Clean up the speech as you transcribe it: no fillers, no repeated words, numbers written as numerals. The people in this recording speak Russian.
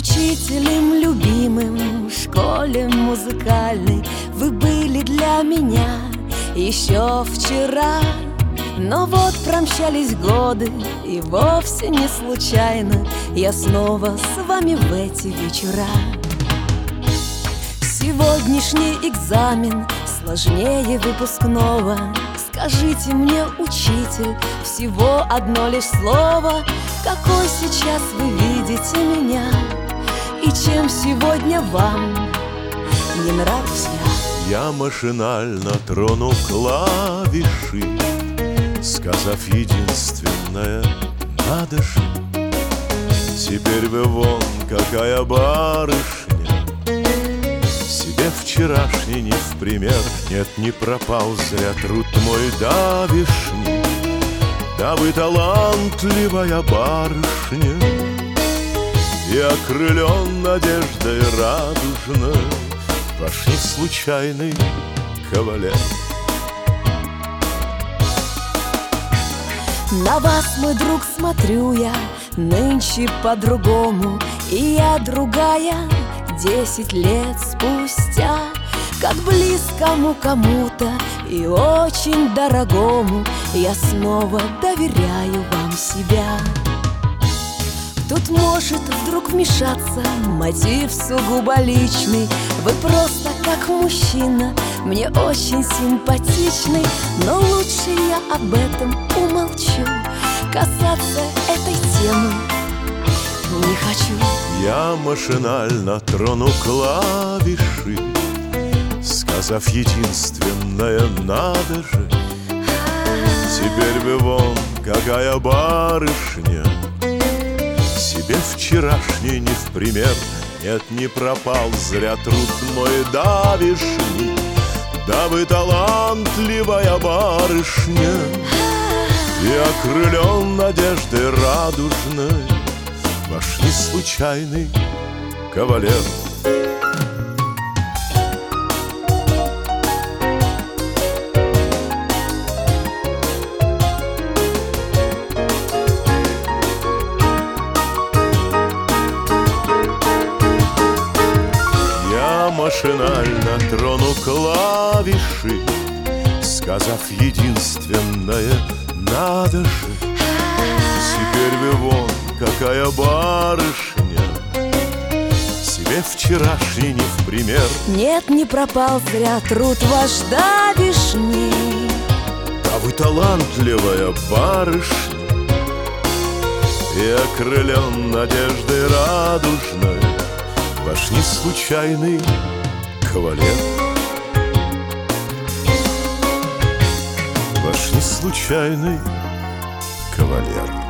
Учителем любимым в школе музыкальной вы были для меня еще вчера. Но вот промчались годы, и вовсе не случайно я снова с вами в эти вечера. Сегодняшний экзамен сложнее выпускного. Скажите мне, учитель, всего одно лишь слово: какой сейчас вы видите меня, и чем сегодня вам не нравлюсь я? Я машинально трону клавиши, сказав единственное: надо же. Теперь вы вон какая барышня, себе вчерашний не в пример. Нет, не пропал зря труд мой давишний. Да вы талантливая барышня, и окрылен надеждой радужной ваш неслучайный кавалер. На вас, мой друг, смотрю я нынче по-другому, и я другая 10 лет спустя. Как близкому кому-то и очень дорогому я снова доверяю вам себя. Тут может вдруг вмешаться мотив сугубо личный. Вы просто как мужчина мне очень симпатичный, но лучше я об этом умолчу. Касаться этой темы не хочу. Я машинально трону клавиши, сказав единственное: надо же. Теперь вы вон какая барышня, себе вчерашний не в пример. Нет, не пропал зря труд мой давишний. Да вы талантливая барышня, и окрылен надеждой радужной ваш неслучайный кавалер. Я машинально трону клавиши, сказав единственное: надо же. Теперь вы вон какая барышня, себе вчерашний не в пример. Нет, не пропал зря труд ваш давишний. А вы талантливая барышня, и окрылен надеждой радужной ваш неслучайный кавалер. Ваш неслучайный кавалер.